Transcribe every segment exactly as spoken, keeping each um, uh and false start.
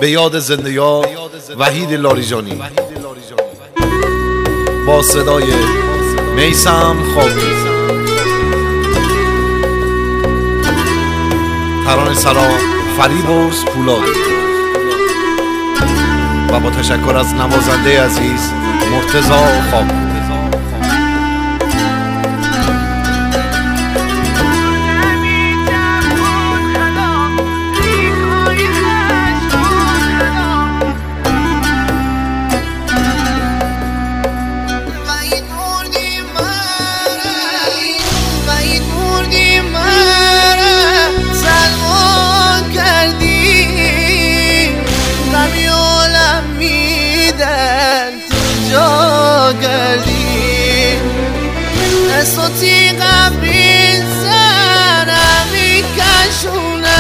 به یاد زنده یاد وحید لاریجانی با صدای میثم خاکی. ترانه سلام فریبرز پولادی و با تشکر از نوازنده عزیز مرتضی خاکی. صوتی قبری سرم میکشونه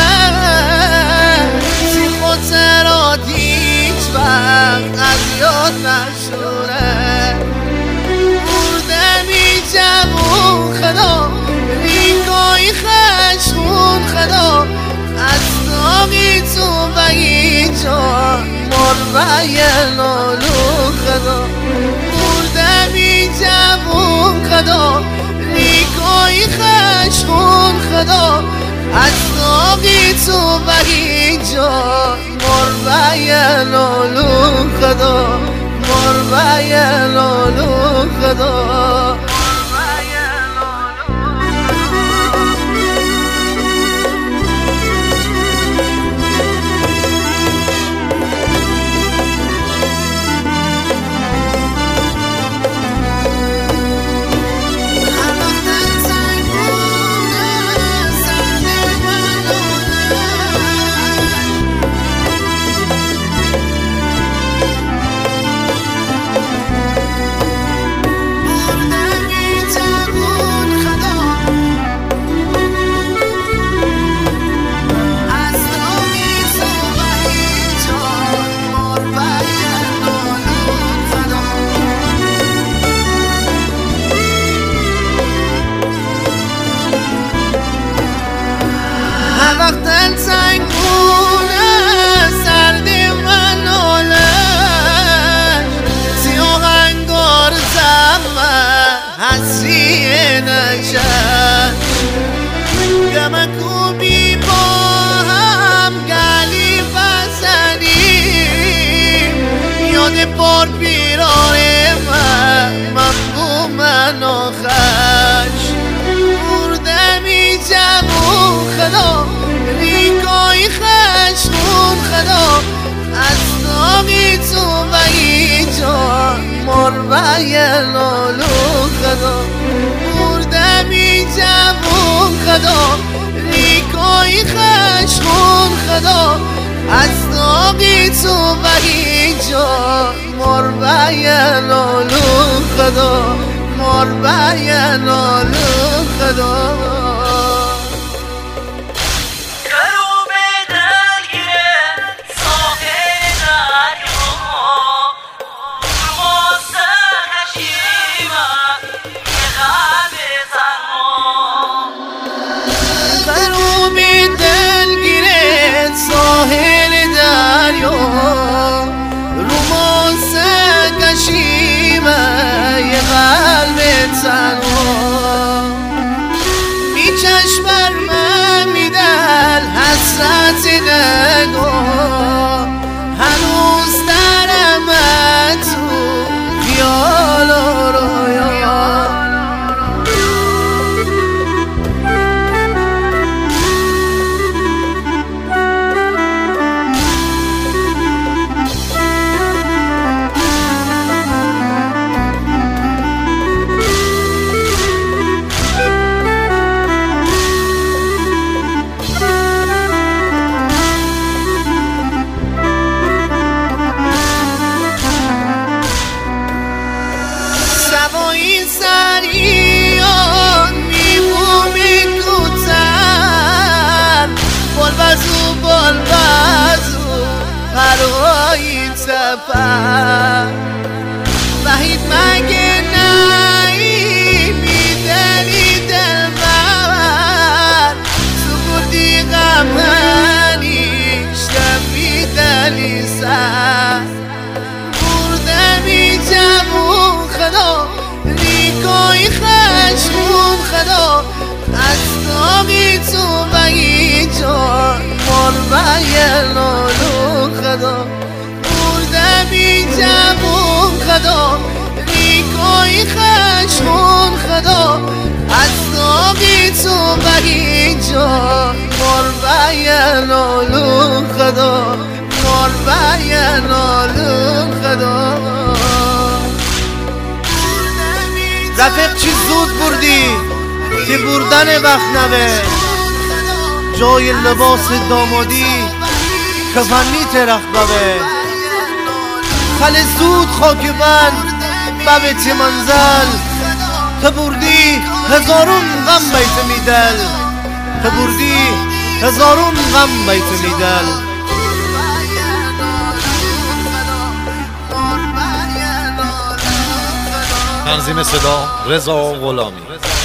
سی خاطرات هیچ وقت از یاد نشونه برده میجمون خدا ریگای خشمون خدا از داغی تو بگی جان مربع نالو خدا برده میجمون خدا ریگای خشمون خدا از داغی تو بگی جان مربع نالو خدا مربع نالو خدا. وقت تنگونه سرد من نالش سیاه انگار زمه حسی نشد گمکو بی با هم گلی بزنیم یاد بار بیراره من من بو من آخش برده می جمون خدا ریگای خشمون خدا از داغی تو بگی جان مربع نالو خدا برده می جمون خدا ریگای خشمون خدا از داغی تو بگی جان مربع نالو خدا مربع نالو خدا. ساحل دریا رومانس کشیمه یه قلب تنها میچشم بر من میدل حسرت نگاه هنوز درم تو خیال و رویا سریان میبومی کتر بال بزو بال بزو پروایی تپر وحید مگه نایی میدلی دل بر تو بودی غم هنیشتم میدلی خدا بردم این جمون خدا ریکای خشمون خدا از داغی تو به اینجا مربین آلون خدا مربین آلون خدا رفیق چی زود بردی که بردن وقت نوه جای لباس دامادی کفنی ترخ ببه خل زود خاک بند ببه تی منزل که بردی هزارون غم بیت میدل که بردی هزارون غم بیت میدل تنظیم صدا رضا غلامی.